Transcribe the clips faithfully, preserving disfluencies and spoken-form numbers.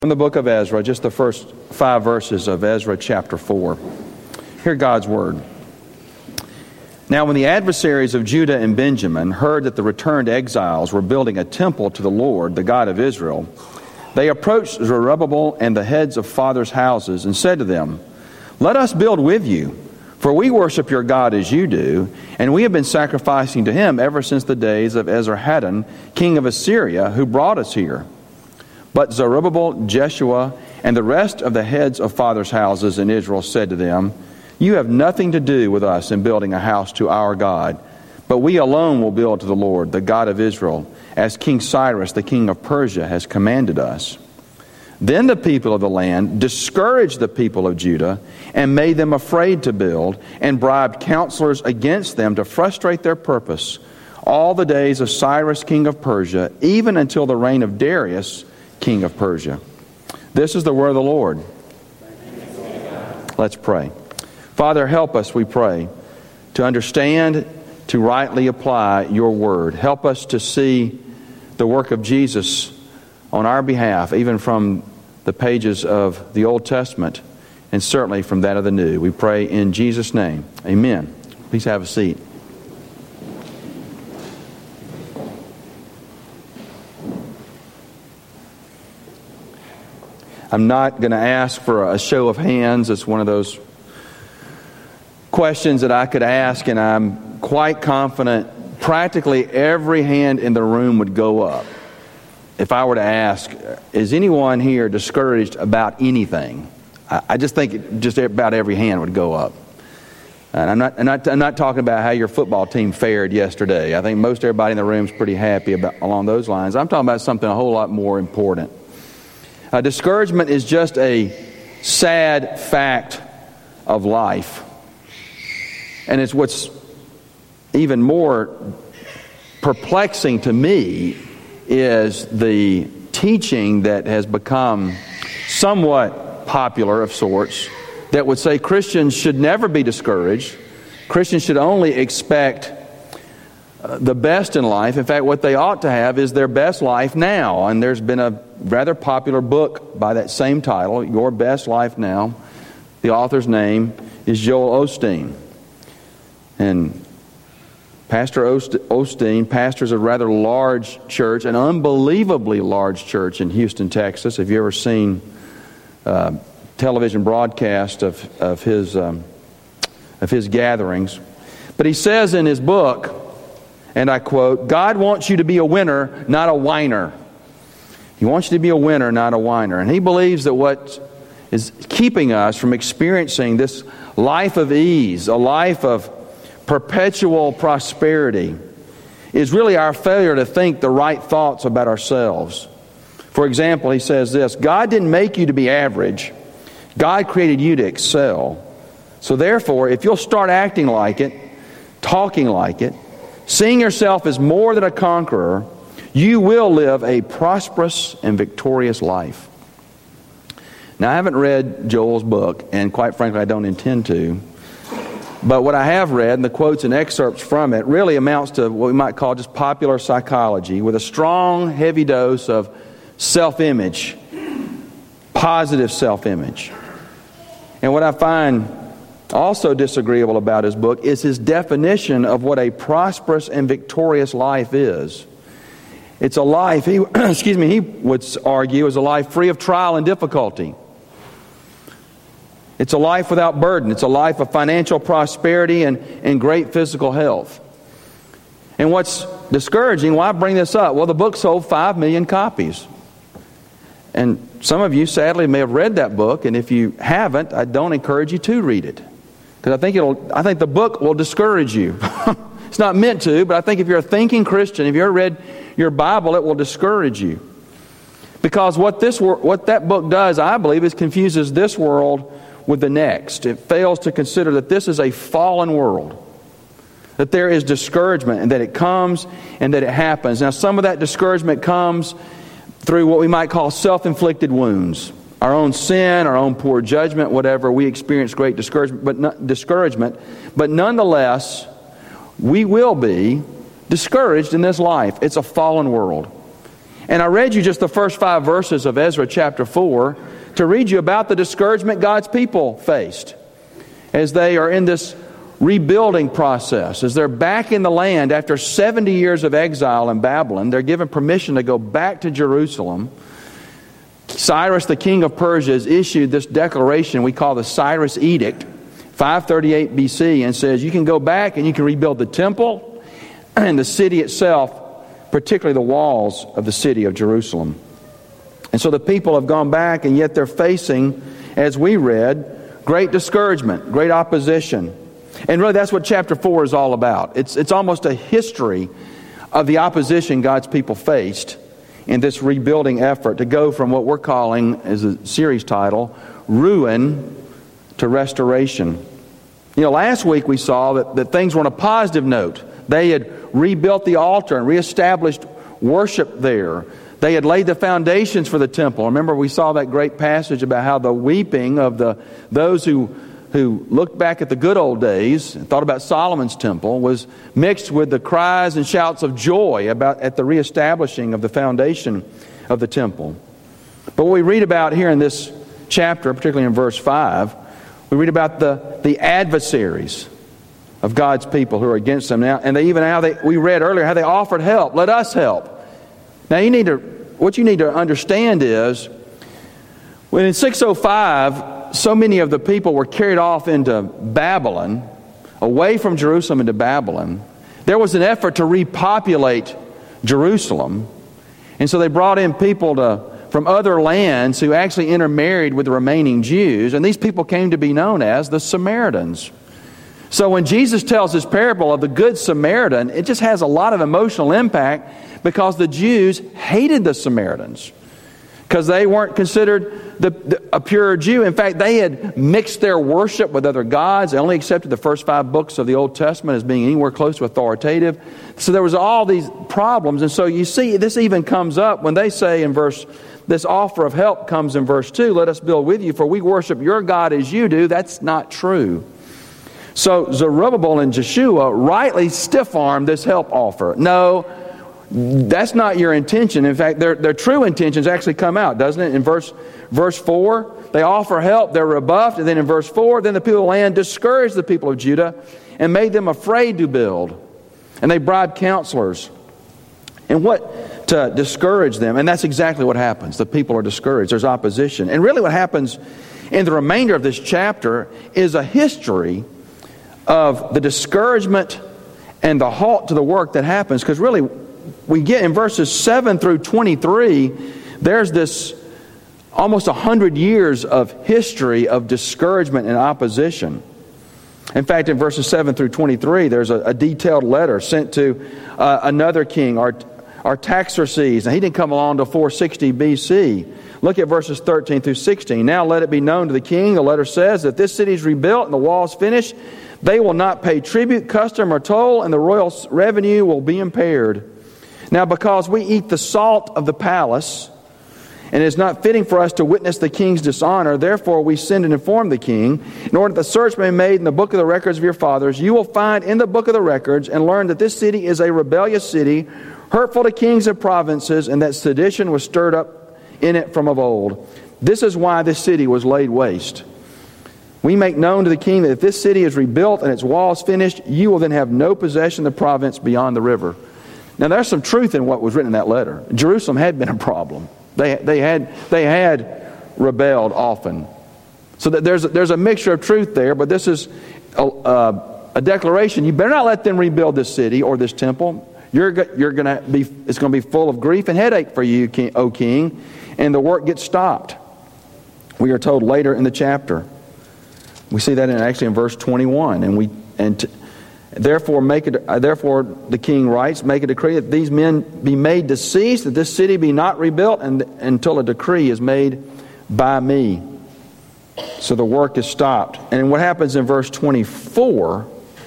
From the book of Ezra, just the first five verses of Ezra chapter four. Hear God's word. Now when the adversaries of Judah and Benjamin heard that the returned exiles were building a temple to the Lord, the God of Israel, they approached Zerubbabel and the heads of fathers' houses and said to them, "Let us build with you, for we worship your God as you do, and we have been sacrificing to him ever since the days of Esarhaddon, king of Assyria, who brought us here." But Zerubbabel, Jeshua, and the rest of the heads of fathers' houses in Israel said to them, "You have nothing to do with us in building a house to our God, but we alone will build to the Lord, the God of Israel, as King Cyrus, the king of Persia, has commanded us." Then the people of the land discouraged the people of Judah and made them afraid to build, and bribed counselors against them to frustrate their purpose all the days of Cyrus, king of Persia, even until the reign of Darius, king of Persia. This is the word of the Lord. Let's pray. Father, help us, we pray, to understand, to rightly apply your word. Help us to see the work of Jesus on our behalf, even from the pages of the Old Testament, and certainly from that of the New. We pray in Jesus' name. Amen. Please have a seat. I'm not going to ask for a show of hands. It's one of those questions that I could ask, and I'm quite confident practically every hand in the room would go up if I were to ask, is anyone here discouraged about anything? I, I just think just about every hand would go up. And I'm not, I'm not, I'm not talking about how your football team fared yesterday. I think most everybody in the room is pretty happy about along those lines. I'm talking about something a whole lot more important. Uh, discouragement is just a sad fact of life. And it's what's even more perplexing to me is the teaching that has become somewhat popular of sorts that would say Christians should never be discouraged. Christians should only expect uh, the best in life. In fact, what they ought to have is their best life now. And there's been a rather popular book by that same title, Your Best Life Now. The author's name is Joel Osteen. And Pastor Osteen pastors a rather large church, an unbelievably large church in Houston, Texas. Have you ever seen uh, television broadcast of, of his um, of his gatherings? But he says in his book, and I quote, "God wants you to be a winner, not a whiner." He wants you to be a winner, not a whiner. And he believes that what is keeping us from experiencing this life of ease, a life of perpetual prosperity, is really our failure to think the right thoughts about ourselves. For example, he says this, God didn't make you to be average. God created you to excel. So therefore, if you'll start acting like it, talking like it, seeing yourself as more than a conqueror, you will live a prosperous and victorious life. Now, I haven't read Joel's book, and quite frankly, I don't intend to. But what I have read, and the quotes and excerpts from it, really amounts to what we might call just popular psychology with a strong, heavy dose of self-image, positive self-image. And what I find also disagreeable about his book is his definition of what a prosperous and victorious life is. It's a life, he, excuse me, he would argue, is a life free of trial and difficulty. It's a life without burden. It's a life of financial prosperity and, and great physical health. And what's discouraging, why bring this up? Well, the book sold five million copies. And some of you, sadly, may have read that book. And if you haven't, I don't encourage you to read it. Because I think it'll, I think the book will discourage you. It's not meant to, but I think if you're a thinking Christian, if you ever read your Bible, it will discourage you. Because what this what that book does, I believe, is confuses this world with the next. It fails to consider that this is a fallen world, that there is discouragement, and that it comes and that it happens. Now, some of that discouragement comes through what we might call self-inflicted wounds. Our own sin, our own poor judgment, whatever, we experience great discouragement, but not, discouragement. But nonetheless, we will be discouraged in this life. It's a fallen world. And I read you just the first five verses of Ezra chapter four to read you about the discouragement God's people faced as they are in this rebuilding process. As they're back in the land after seventy years of exile in Babylon, they're given permission to go back to Jerusalem. Cyrus, the king of Persia, has issued this declaration we call the Cyrus Edict, five thirty-eight B C, and says you can go back and you can rebuild the temple and the city itself, particularly the walls of the city of Jerusalem. And so the people have gone back, and yet they're facing, as we read, great discouragement, great opposition. And really that's what chapter four is all about. It's, it's almost a history of the opposition God's people faced in this rebuilding effort to go from what we're calling, as a series title, ruin to restoration. You know, last week we saw that, that things were on a positive note. They had rebuilt the altar and reestablished worship there. They had laid the foundations for the temple. Remember, we saw that great passage about how the weeping of the those who who looked back at the good old days and thought about Solomon's temple was mixed with the cries and shouts of joy about at the reestablishing of the foundation of the temple. But what we read about here in this chapter, particularly in verse five, we read about the, the adversaries of God's people who are against them now, and they even how they we read earlier how they offered help. Let us help. Now you need to what you need to understand is when in six oh five so many of the people were carried off into Babylon, away from Jerusalem into Babylon, there was an effort to repopulate Jerusalem. And so they brought in people to, from other lands who actually intermarried with the remaining Jews, and these people came to be known as the Samaritans. So when Jesus tells this parable of the Good Samaritan, it just has a lot of emotional impact because the Jews hated the Samaritans because they weren't considered the, the, a pure Jew. In fact, they had mixed their worship with other gods. They only accepted the first five books of the Old Testament as being anywhere close to authoritative. So there was all these problems. And so you see, this even comes up when they say in verse, this offer of help comes in verse two, let us build with you, for we worship your God as you do. That's not true. So Zerubbabel and Joshua rightly stiff-armed this help offer. No, that's not your intention. In fact, their, their true intentions actually come out, doesn't it? In verse verse four, they offer help, they're rebuffed. And then in verse four, then the people of the land discouraged the people of Judah and made them afraid to build. And they bribed counselors. And what? To discourage them. And that's exactly what happens. The people are discouraged. There's opposition. And really what happens in the remainder of this chapter is a history of the discouragement and the halt to the work that happens. Because really, we get in verses seven through twenty-three, there's this almost a hundred years of history of discouragement and opposition. In fact, in verses seven through twenty-three, there's a, a detailed letter sent to uh, another king, Artaxerxes, and he didn't come along until four sixty B C. Look at verses thirteen through sixteen. Now let it be known to the king, the letter says, that this city is rebuilt and the walls finished. They will not pay tribute, custom, or toll, and the royal revenue will be impaired. Now because we eat the salt of the palace, and it is not fitting for us to witness the king's dishonor, therefore we send and inform the king, in order that the search may be made in the book of the records of your fathers. You will find in the book of the records and learn that this city is a rebellious city, hurtful to kings and provinces, and that sedition was stirred up in it from of old. This is why this city was laid waste. We make known to the king that if this city is rebuilt and its walls finished, you will then have no possession of the province beyond the river. Now there's some truth in what was written in that letter. Jerusalem had been a problem. They they had they had rebelled often. So that there's a, there's a mixture of truth there, but this is a, a, a declaration. You better not let them rebuild this city or this temple. You're you're going to be it's going to be full of grief and headache for you, king, O king, and the work gets stopped. We are told later in the chapter. We see that in actually in verse twenty-one, and we and t- therefore make it. Uh, therefore, the king writes, "Make a decree that these men be made to cease, that this city be not rebuilt, and until a decree is made by me." So the work is stopped. And what happens in verse twenty-four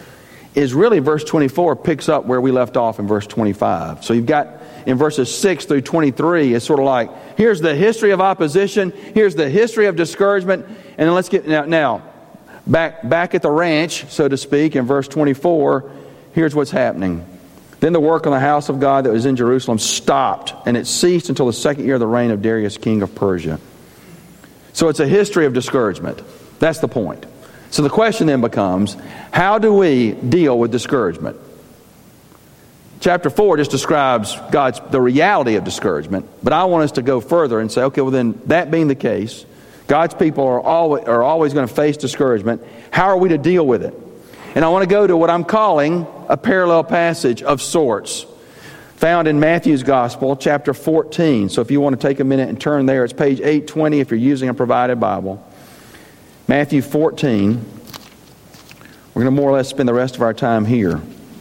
is really verse twenty-four picks up where we left off in verse twenty-five. So you've got in verses six through twenty-three, it's sort of like here's the history of opposition, here's the history of discouragement, and then let's get now. now Back back at the ranch, so to speak, in verse twenty-four, here's what's happening. Then the work on the house of God that was in Jerusalem stopped, and it ceased until the second year of the reign of Darius, king of Persia. So it's a history of discouragement. That's the point. So the question then becomes, how do we deal with discouragement? Chapter four just describes God's the reality of discouragement, but I want us to go further and say, okay, well then, that being the case, God's people are always, are always going to face discouragement. How are we to deal with it? And I want to go to what I'm calling a parallel passage of sorts, found in Matthew's Gospel, chapter fourteen. So if you want to take a minute and turn there, it's page eight twenty if you're using a provided Bible. Matthew fourteen. We're going to more or less spend the rest of our time here,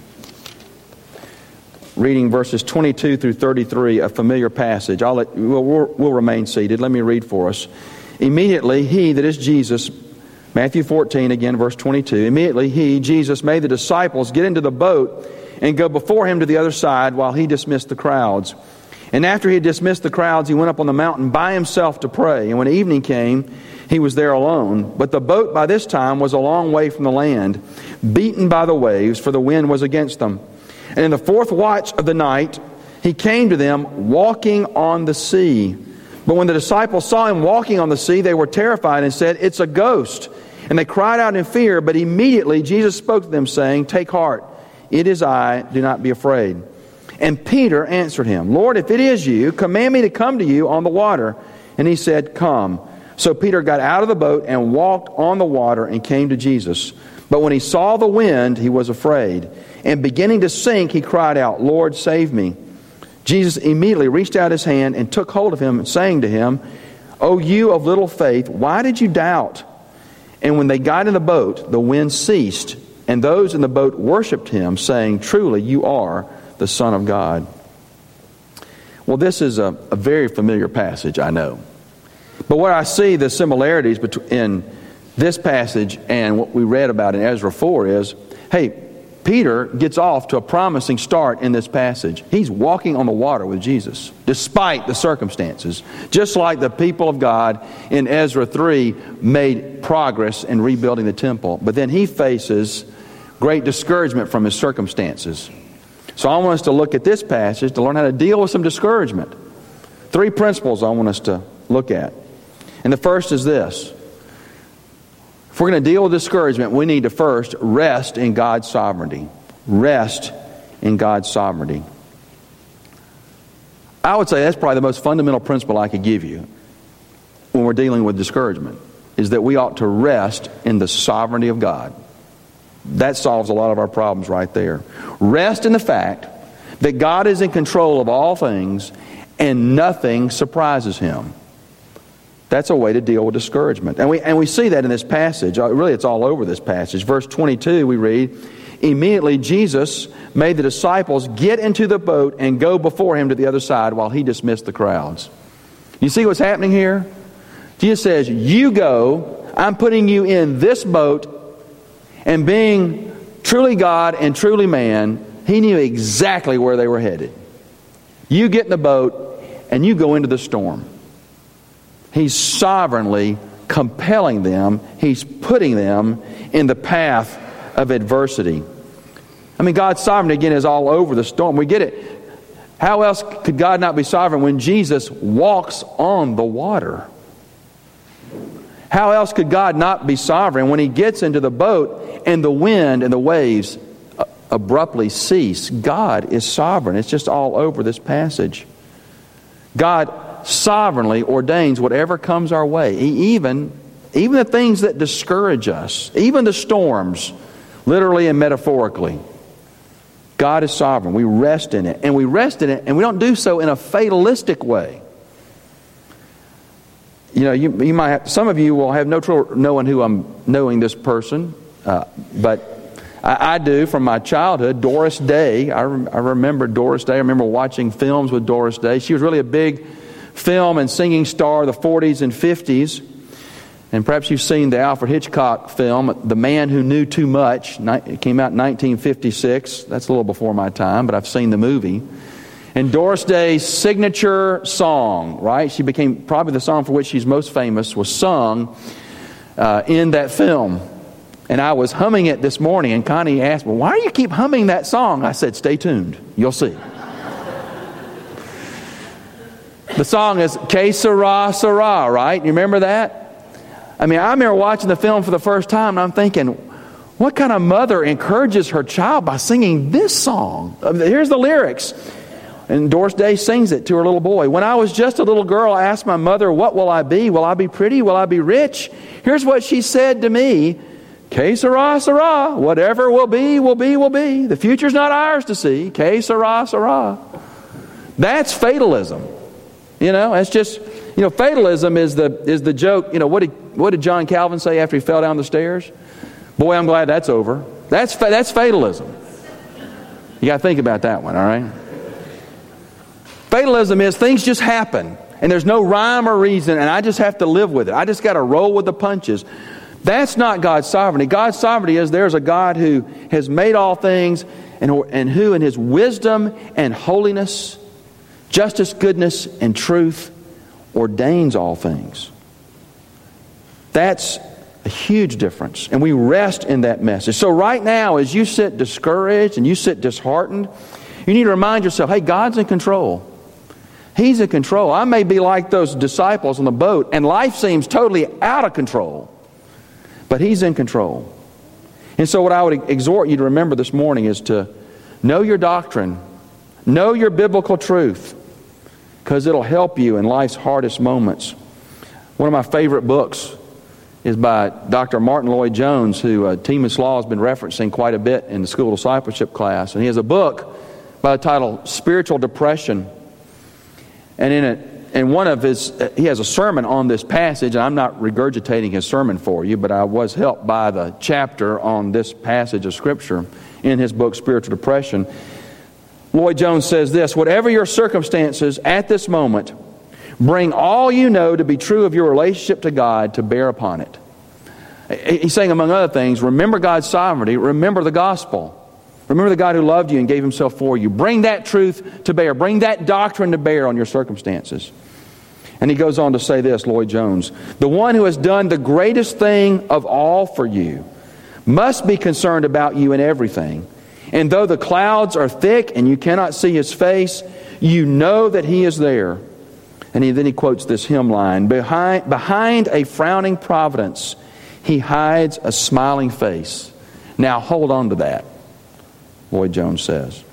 reading verses twenty-two through thirty-three, a familiar passage. I'll let, we'll, we'll, we'll remain seated. Let me read for us. Immediately, he, that is Jesus, Matthew fourteen, again, verse twenty-two. Immediately, he, Jesus, made the disciples get into the boat and go before him to the other side while he dismissed the crowds. And after he had dismissed the crowds, he went up on the mountain by himself to pray. And when evening came, he was there alone. But the boat by this time was a long way from the land, beaten by the waves, for the wind was against them. And in the fourth watch of the night, he came to them walking on the sea. But when the disciples saw him walking on the sea, they were terrified and said, "It's a ghost." And they cried out in fear, but immediately Jesus spoke to them, saying, "Take heart, it is I, do not be afraid." And Peter answered him, "Lord, if it is you, command me to come to you on the water." And he said, "Come." So Peter got out of the boat and walked on the water and came to Jesus. But when he saw the wind, he was afraid. And beginning to sink, he cried out, "Lord, save me." Jesus immediately reached out his hand and took hold of him, saying to him, "O you of little faith, why did you doubt?" And when they got in the boat, the wind ceased, and those in the boat worshipped him, saying, "Truly, you are the Son of God." Well, this is a, a very familiar passage, I know. But where I see the similarities between this passage and what we read about in Ezra four is, hey, Peter gets off to a promising start in this passage. He's walking on the water with Jesus, despite the circumstances. Just like the people of God in Ezra three made progress in rebuilding the temple. But then he faces great discouragement from his circumstances. So I want us to look at this passage to learn how to deal with some discouragement. Three principles I want us to look at. And the first is this. If we're going to deal with discouragement, we need to first rest in God's sovereignty. Rest in God's sovereignty. I would say that's probably the most fundamental principle I could give you when we're dealing with discouragement, is that we ought to rest in the sovereignty of God. That solves a lot of our problems right there. Rest in the fact that God is in control of all things and nothing surprises Him. That's a way to deal with discouragement. And we and we see that in this passage. Really, it's all over this passage. Verse twenty-two, we read, "Immediately Jesus made the disciples get into the boat and go before him to the other side while he dismissed the crowds." You see what's happening here? Jesus says, "You go. I'm putting you in this boat." And being truly God and truly man, He knew exactly where they were headed. You get in the boat and you go into the storm. He's sovereignly compelling them. He's putting them in the path of adversity. I mean, God's sovereignty, again, is all over the storm. We get it. How else could God not be sovereign when Jesus walks on the water? How else could God not be sovereign when He gets into the boat and the wind and the waves abruptly cease? God is sovereign. It's just all over this passage. God sovereignly ordains whatever comes our way. He even, even the things that discourage us, even the storms, literally and metaphorically. God is sovereign. We rest in it. And we rest in it, and we don't do so in a fatalistic way. You know, you, you might have, some of you will have no trouble knowing who I'm knowing this person, uh, but I, I do from my childhood. Doris Day. I, rem, I remember Doris Day. I remember watching films with Doris Day. She was really a big film and singing star of the forties and fifties. And perhaps you've seen the Alfred Hitchcock film, The Man Who Knew Too Much. It came out in nineteen fifty-six. That's a little before my time, but I've seen the movie. And Doris Day's signature song, right? She became, probably the song for which she's most famous, was sung uh, in that film. And I was humming it this morning, and Connie asked me, why do you keep humming that song? I said, stay tuned. You'll see. The song is Que Sera, Sera, right? You remember that? I mean, I remember watching the film for the first time, and I'm thinking, what kind of mother encourages her child by singing this song? Here's the lyrics. And Doris Day sings it to her little boy. When I was just a little girl, I asked my mother, what will I be? Will I be pretty? Will I be rich? Here's what she said to me. Que sera, sera. Whatever will be, will be, will be. The future's not ours to see. Que sera, sera. That's fatalism. You know, it's just, you know, fatalism is the is the joke. You know, what did what did John Calvin say after he fell down the stairs? Boy, I'm glad that's over. That's that's fatalism. You got to think about that one, all right? Fatalism is things just happen, and there's no rhyme or reason, and I just have to live with it. I just got to roll with the punches. That's not God's sovereignty. God's sovereignty is there's a God who has made all things, and, and who in His wisdom and holiness, justice, goodness, and truth ordains all things. That's a huge difference, and we rest in that message. So right now, as you sit discouraged and you sit disheartened, you need to remind yourself, hey, God's in control. He's in control. I may be like those disciples on the boat, and life seems totally out of control. But He's in control. And so what I would exhort you to remember this morning is to know your doctrine. Know your biblical truth. Because it'll help you in life's hardest moments. One of my favorite books is by Doctor Martin Lloyd-Jones, who uh, Team Slaw has been referencing quite a bit in the school discipleship class. And he has a book by the title Spiritual Depression. And in it, and one of his, uh, he has a sermon on this passage, and I'm not regurgitating his sermon for you, but I was helped by the chapter on this passage of Scripture in his book, Spiritual Depression. Lloyd-Jones says this, whatever your circumstances at this moment, bring all you know to be true of your relationship to God to bear upon it. He's saying, among other things, remember God's sovereignty, remember the gospel. Remember the God who loved you and gave Himself for you. Bring that truth to bear. Bring that doctrine to bear on your circumstances. And he goes on to say this, Lloyd-Jones, the one who has done the greatest thing of all for you must be concerned about you in everything. And though the clouds are thick and you cannot see His face, you know that He is there. And he, then he quotes this hymn line, behind, behind a frowning providence, He hides a smiling face. Now hold on to that, Lloyd-Jones says.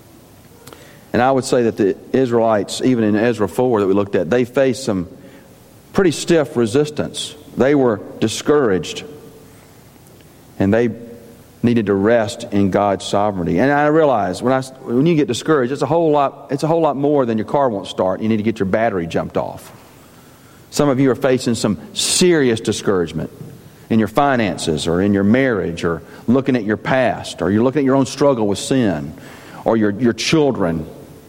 And I would say that the Israelites, even in Ezra four that we looked at, they faced some pretty stiff resistance. They were discouraged. And they needed to rest in God's sovereignty. And I realize when I when you get discouraged, it's a whole lot it's a whole lot more than your car won't start. You need to get your battery jumped off. Some of you are facing some serious discouragement in your finances or in your marriage or looking at your past or you're looking at your own struggle with sin or your, your children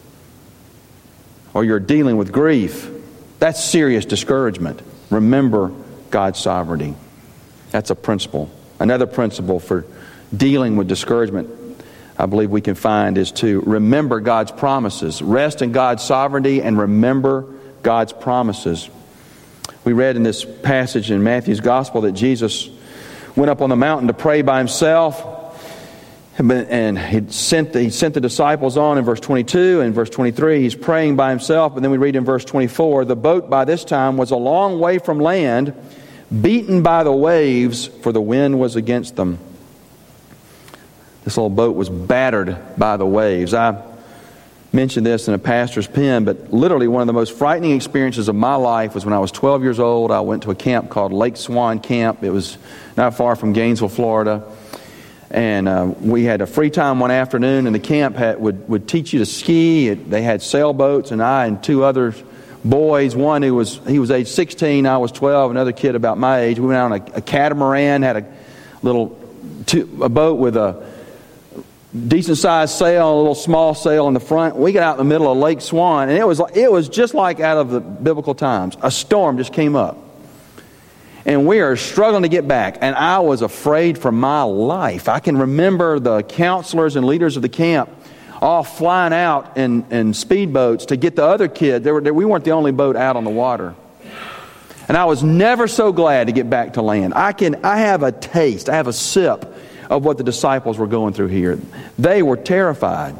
or you're dealing with grief. That's serious discouragement. Remember God's sovereignty. That's a principle. Another principle for dealing with discouragement, I believe we can find, is to remember God's promises. Rest in God's sovereignty and remember God's promises. We read in this passage in Matthew's Gospel that Jesus went up on the mountain to pray by Himself. And he sent, the, he sent the disciples on in verse twenty-two. And verse twenty-three, He's praying by Himself. But then we read in verse twenty-four, the boat by this time was a long way from land, beaten by the waves, for the wind was against them. This little boat was battered by the waves. I mentioned this in a pastor's pen, but literally one of the most frightening experiences of my life was when I was twelve years old. I went to a camp called Lake Swan Camp. It was not far from Gainesville, Florida. And uh, we had a free time one afternoon, and the camp had, would, would teach you to ski. It, they had sailboats, and I and two other boys, one who was, he was age sixteen, I was twelve, another kid about my age. We went out on a, a catamaran, had a little two, a boat with a decent-sized sail, a little small sail in the front. We got out in the middle of Lake Swan, and it was it was just like out of the biblical times. A storm just came up. And we are struggling to get back. And I was afraid for my life. I can remember the counselors and leaders of the camp all flying out in, in speedboats to get the other kid. They were, they, we weren't the only boat out on the water. And I was never so glad to get back to land. I can, I have a taste, I have a sip of what the disciples were going through here. They were terrified.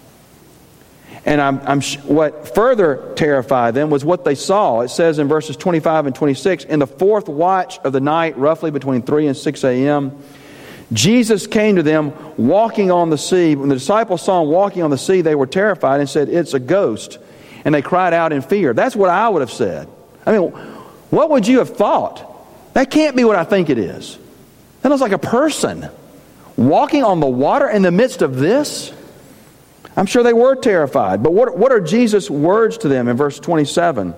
And I'm, I'm, what further terrified them was what they saw. It says in verses twenty-five and twenty-six, in the fourth watch of the night, roughly between three and six a.m., Jesus came to them walking on the sea. When the disciples saw him walking on the sea, they were terrified and said, it's a ghost. And they cried out in fear. That's what I would have said. I mean, what would you have thought? That can't be what I think it is. That looks like a person walking on the water in the midst of this. I'm sure they were terrified. But what, what are Jesus' words to them in verse twenty-seven?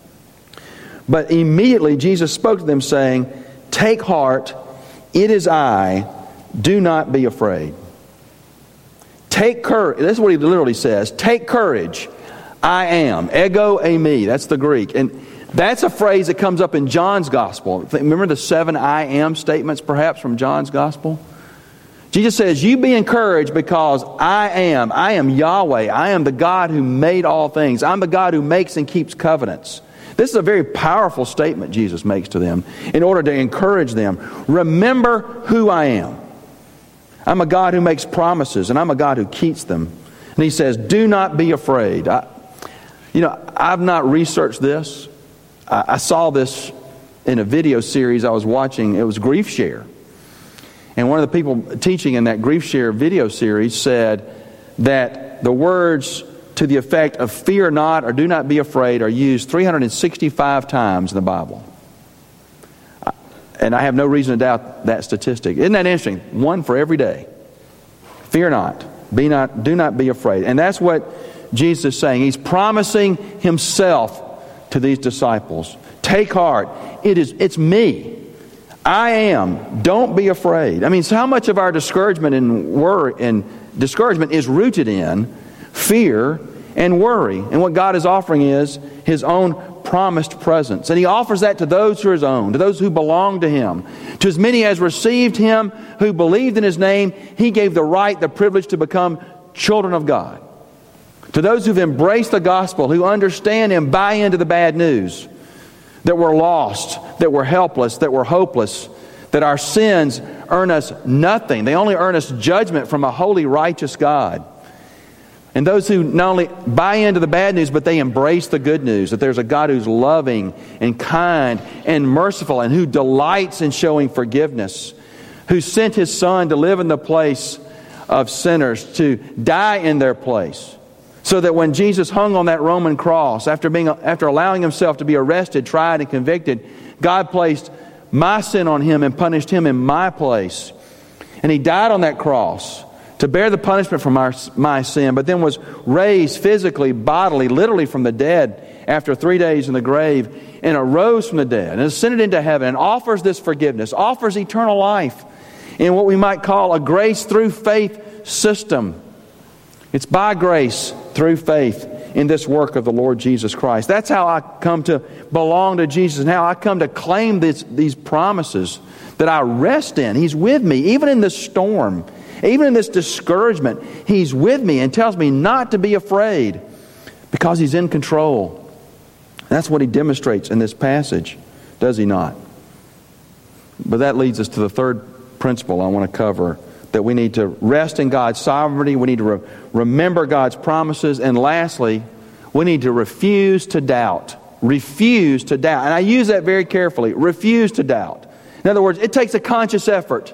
But immediately Jesus spoke to them saying, take heart, it is I, do not be afraid. Take courage. This is what he literally says. Take courage. I am. Ego eimi. That's the Greek. And that's a phrase that comes up in John's Gospel. Remember the seven I am statements perhaps from John's Gospel? Jesus says, you be encouraged because I am. I am Yahweh. I am the God who made all things. I'm the God who makes and keeps covenants. This is a very powerful statement Jesus makes to them in order to encourage them. Remember who I am. I'm a God who makes promises, and I'm a God who keeps them. And he says, do not be afraid. I, you know, I've not researched this. I, I saw this in a video series I was watching. It was Grief Share. And one of the people teaching in that Grief Share video series said that the words to the effect of fear not or do not be afraid are used three hundred sixty-five times in the Bible. And I have no reason to doubt that statistic. Isn't that interesting? One for every day. Fear not. Be not. Do not be afraid. And that's what Jesus is saying. He's promising himself to these disciples. Take heart. It is, it's me. I am. Don't be afraid. I mean, so how much of our discouragement and worry and discouragement is rooted in fear and worry? And what God is offering is His own promised presence. And He offers that to those who are His own, to those who belong to Him. To as many as received Him, who believed in His name, He gave the right, the privilege to become children of God. To those who've embraced the gospel, who understand and buy into the bad news, that we're lost, that we're helpless, that we're hopeless, that our sins earn us nothing. They only earn us judgment from a holy, righteous God. And those who not only buy into the bad news, but they embrace the good news, that there's a God who's loving and kind and merciful and who delights in showing forgiveness, who sent His Son to live in the place of sinners, to die in their place, so that when Jesus hung on that Roman cross, after being after allowing Himself to be arrested, tried, and convicted, God placed my sin on Him and punished Him in my place. And He died on that cross to bear the punishment for my, my sin, but then was raised physically, bodily, literally from the dead after three days in the grave, and arose from the dead and ascended into heaven and offers this forgiveness, offers eternal life in what we might call a grace through faith system. It's by grace through faith in this work of the Lord Jesus Christ. That's how I come to belong to Jesus and how I come to claim this, these promises that I rest in. He's with me, even in this storm. Even in this discouragement, He's with me and tells me not to be afraid because He's in control. That's what He demonstrates in this passage, does He not? But that leads us to the third principle I want to cover, that we need to rest in God's sovereignty, we need to re- remember God's promises, and lastly, we need to refuse to doubt. Refuse to doubt. And I use that very carefully. Refuse to doubt. In other words, it takes a conscious effort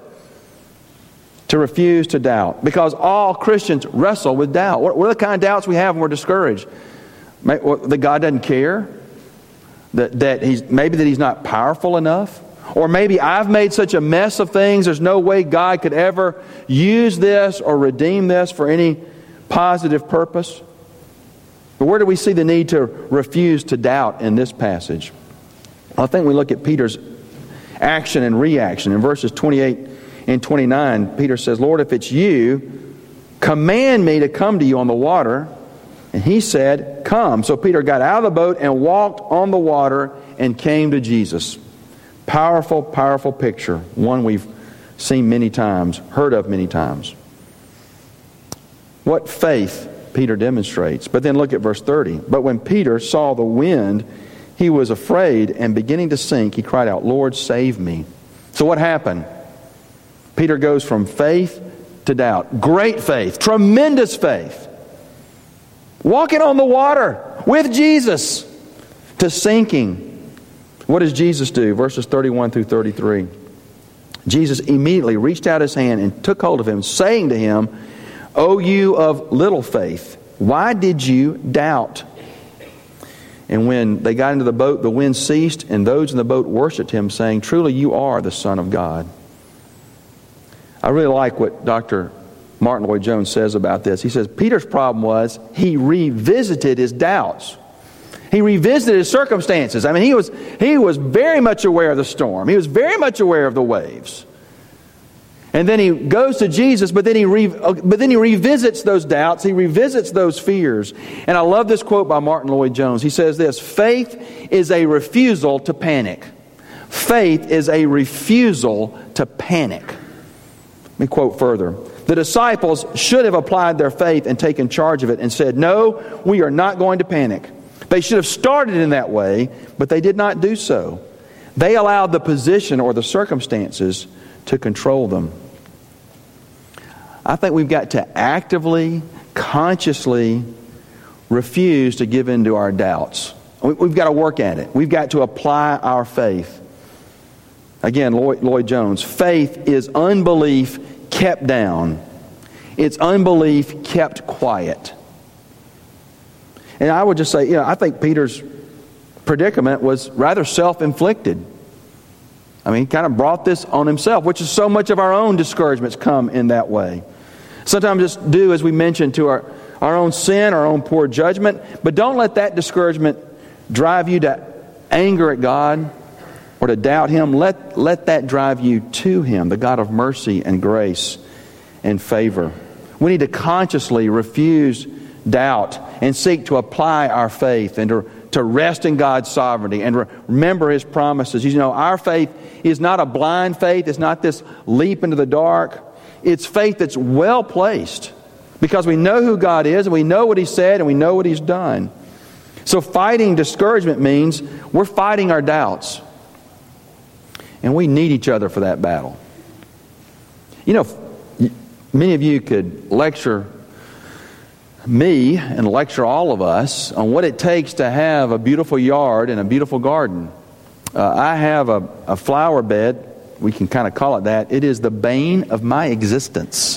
to refuse to doubt, because all Christians wrestle with doubt. What are the kind of doubts we have when we're discouraged? That God doesn't care? That, that he's, maybe that He's not powerful enough? Or maybe I've made such a mess of things, there's no way God could ever use this or redeem this for any positive purpose? But where do we see the need to refuse to doubt in this passage? I think we look at Peter's action and reaction. In verses twenty-eight and twenty-nine, Peter says, Lord, if it's You, command me to come to You on the water. And He said, come. So Peter got out of the boat and walked on the water and came to Jesus. Powerful, powerful picture. One we've seen many times, heard of many times. What faith Peter demonstrates. But then look at verse thirty. But when Peter saw the wind he was afraid and beginning to sink, he cried out, "Lord, save me." So what happened? Peter goes from faith to doubt. Great faith, tremendous faith. Walking on the water with Jesus to sinking. What does Jesus do? Verses thirty-one through thirty-three. Jesus immediately reached out his hand and took hold of him, saying to him, "O you of little faith, why did you doubt?" And when they got into the boat, the wind ceased, and those in the boat worshipped him, saying, "Truly you are the Son of God." I really like what Doctor Martin Lloyd-Jones says about this. He says, Peter's problem was he revisited his doubts. He revisited his circumstances. I mean, he was, he was very much aware of the storm. He was very much aware of the waves. And then he goes to Jesus, but then he re, but then he revisits those doubts. He revisits those fears. And I love this quote by Martin Lloyd-Jones. He says this, "Faith is a refusal to panic. Faith is a refusal to panic." Let me quote further. The disciples should have applied their faith and taken charge of it and said, "No, we are not going to panic." They should have started in that way, but they did not do so. They allowed the position or the circumstances to control them. I think we've got to actively, consciously refuse to give in to our doubts. We've got to work at it. We've got to apply our faith. Again, Lloyd, Lloyd-Jones, faith is unbelief kept down. It's unbelief kept quiet. And I would just say, you know, I think Peter's predicament was rather self-inflicted. I mean, he kind of brought this on himself, which is so much of our own discouragements come in that way. Sometimes just do, as we mentioned, to our, our own sin, our own poor judgment. But don't let that discouragement drive you to anger at God or to doubt Him. Let, let that drive you to Him, the God of mercy and grace and favor. We need to consciously refuse doubt and seek to apply our faith and to, to rest in God's sovereignty and re- remember His promises. You know, our faith is not a blind faith. It's not this leap into the dark. It's faith that's well placed because we know who God is and we know what He said and we know what He's done. So fighting discouragement means we're fighting our doubts. And we need each other for that battle. You know, many of you could lecture me and lecture all of us on what it takes to have a beautiful yard and a beautiful garden. Uh, I have a, a flower bed. We can kind of call it that. It is the bane of my existence.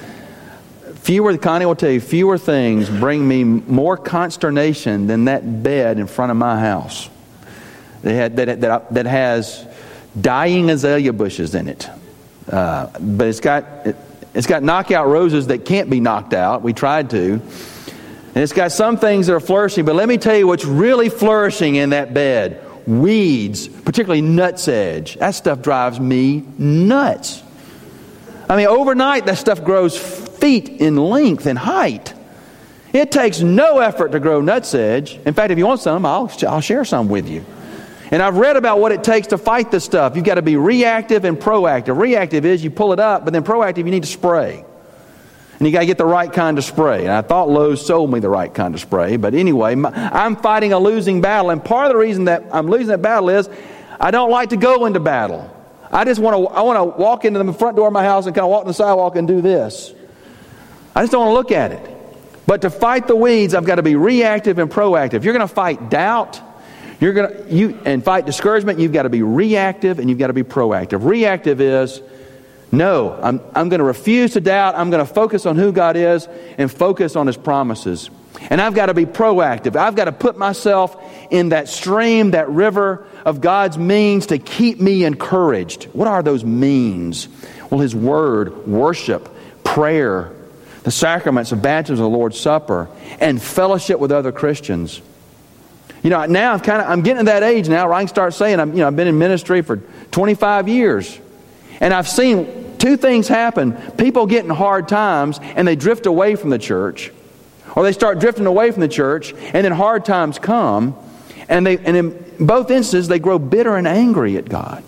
Fewer, Connie will tell you, fewer things bring me more consternation than that bed in front of my house that, had, that, that, that has dying azalea bushes in it. Uh, but it's got it, it's got knockout roses that can't be knocked out. We tried to. And it's got some things that are flourishing. But let me tell you what's really flourishing in that bed. Weeds, particularly nutsedge. That stuff drives me nuts. I mean, overnight that stuff grows feet in length and height. It takes no effort to grow nutsedge. In fact, if you want some, I'll, I'll share some with you. And I've read about what it takes to fight this stuff. You've got to be reactive and proactive. Reactive is you pull it up, but then proactive, you need to spray. And you got to get the right kind of spray. And I thought Lowe's sold me the right kind of spray. But anyway, I'm fighting a losing battle. And part of the reason that I'm losing that battle is I don't like to go into battle. I just want to I want to walk into the front door of my house and kind of walk on the sidewalk and do this. I just don't want to look at it. But to fight the weeds, I've got to be reactive and proactive. If you're going to fight doubt, you're going to you and fight discouragement, you've got to be reactive and you've got to be proactive. Reactive is no, I'm, I'm going to refuse to doubt. I'm going to focus on who God is and focus on His promises. And I've got to be proactive. I've got to put myself in that stream, that river of God's means to keep me encouraged. What are those means? Well, His Word, worship, prayer, the sacraments of baptism, the Lord's Supper, and fellowship with other Christians. You know, now I'm kind of I'm getting to that age now where I can start saying, I'm, you know, I've been in ministry for twenty-five years. And I've seen two things happen. People get in hard times and they drift away from the church. Or they start drifting away from the church and then hard times come. And they and in both instances they grow bitter and angry at God.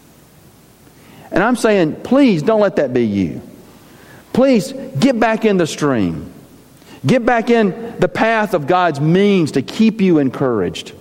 And I'm saying, please don't let that be you. Please get back in the stream. Get back in the path of God's means to keep you encouraged.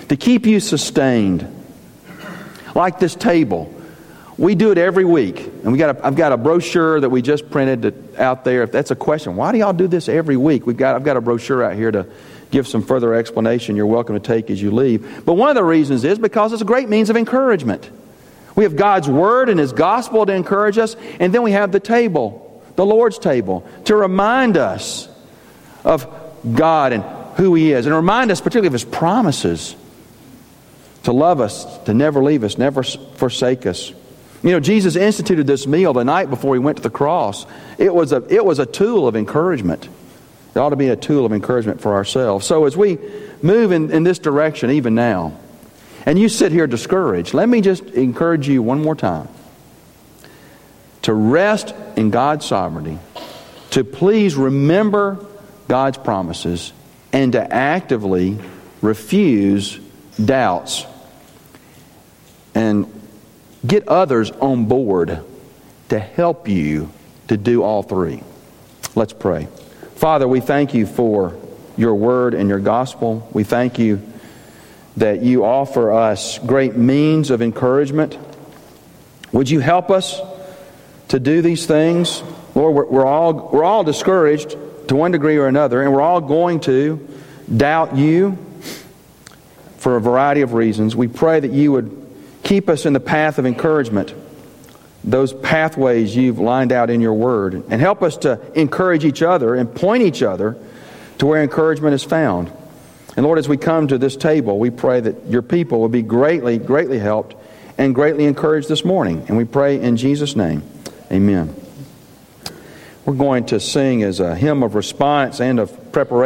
to keep you sustained. Like this table. We do it every week. And we got a, I've got a brochure that we just printed to, out there. If that's a question, why do y'all do this every week? We've got I've got a brochure out here to give some further explanation you're welcome to take as you leave. But one of the reasons is because it's a great means of encouragement. We have God's Word and His Gospel to encourage us, and then we have the table, the Lord's table, to remind us of God and who He is, and remind us particularly of His promises to love us, to never leave us, never forsake us. You know, Jesus instituted this meal the night before He went to the cross. It was a, it was a tool of encouragement. It ought to be a tool of encouragement for ourselves. So as we move in, in this direction even now, and you sit here discouraged, let me just encourage you one more time to rest in God's sovereignty, to please remember God's promises, and to actively refuse doubts and get others on board to help you to do all three. Let's pray. Father, we thank You for Your Word and Your Gospel. We thank You that You offer us great means of encouragement. Would You help us to do these things? Lord, we're, we're all we're all discouraged to one degree or another, and we're all going to doubt You for a variety of reasons. We pray that You would keep us in the path of encouragement, those pathways You've lined out in Your Word, and help us to encourage each other and point each other to where encouragement is found. And Lord, as we come to this table, we pray that Your people will be greatly, greatly helped and greatly encouraged this morning. And we pray in Jesus' name, amen. We're going to sing as a hymn of response and of preparation.